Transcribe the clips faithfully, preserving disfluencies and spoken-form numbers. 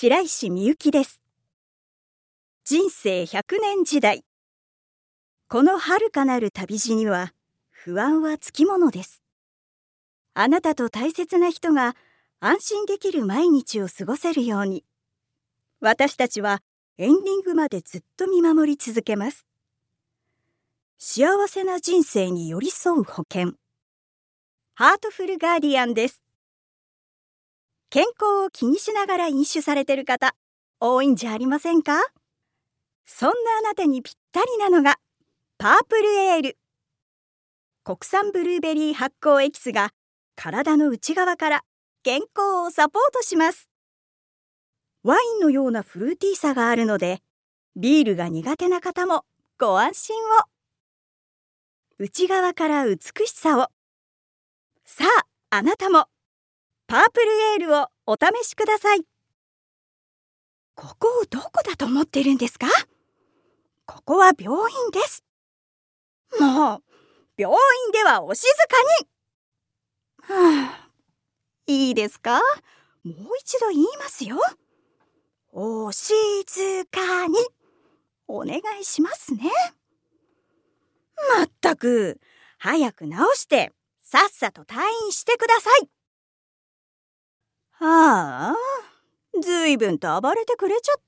白石美由紀です。人生ひゃくねん時代。この遥かなる旅路には不安はつきものです。あなたと大切な人が安心できる毎日を過ごせるように、私たちはエンディングまでずっと見守り続けます。幸せな人生に寄り添う保険、ハートフルガーディアンです。健康を気にしながら飲酒されてる方、多いんじゃありませんか？そんなあなたにぴったりなのがパープルエール。国産ブルーベリー発酵エキスが体の内側から健康をサポートします。ワインのようなフルーティーさがあるので、ビールが苦手な方もご安心を。内側から美しさを。さあ、あなたもパープルエールをお試しください。ここをどこだと思ってるんですか？ここは病院です。もう、病院ではお静かに。はあ、いいですか？もう一度言いますよ。お静かに。お願いしますね。まったく、早く治してさっさと退院してください。ああ、ずいぶんと暴れてくれちゃって。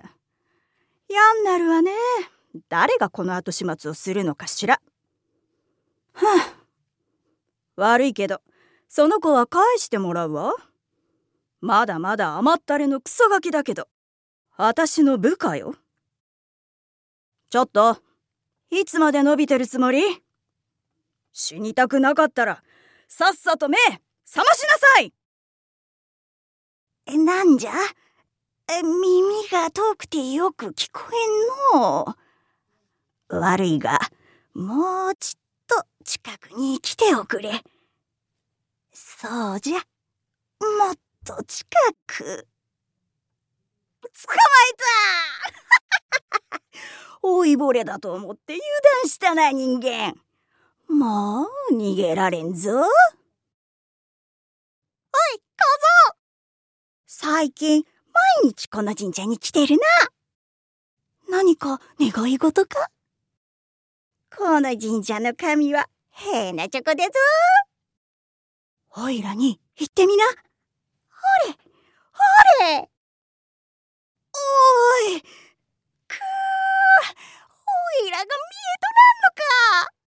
嫌になるわね。誰がこの後始末をするのかしら。はあ、悪いけど、その子は返してもらうわ。まだまだ甘ったれのクソガキだけど、私の部下よ。ちょっと、いつまで伸びてるつもり？死にたくなかったら、さっさと目、覚ましなさい！え、なんじゃ？え、耳が遠くてよく聞こえんのう。悪いが、もうちっと近くに来ておくれ。そうじゃ。もっと近く。捕まえた老いぼれだと思って油断したな、人間。もう逃げられんぞ。おい、小僧！最近、毎日この神社に来てるな。何か願い事か？この神社の神は、へなチョコでぞ。おいらに言ってみな。ほれ、ほれ。おーい、くー、おいらが見えとらんのか。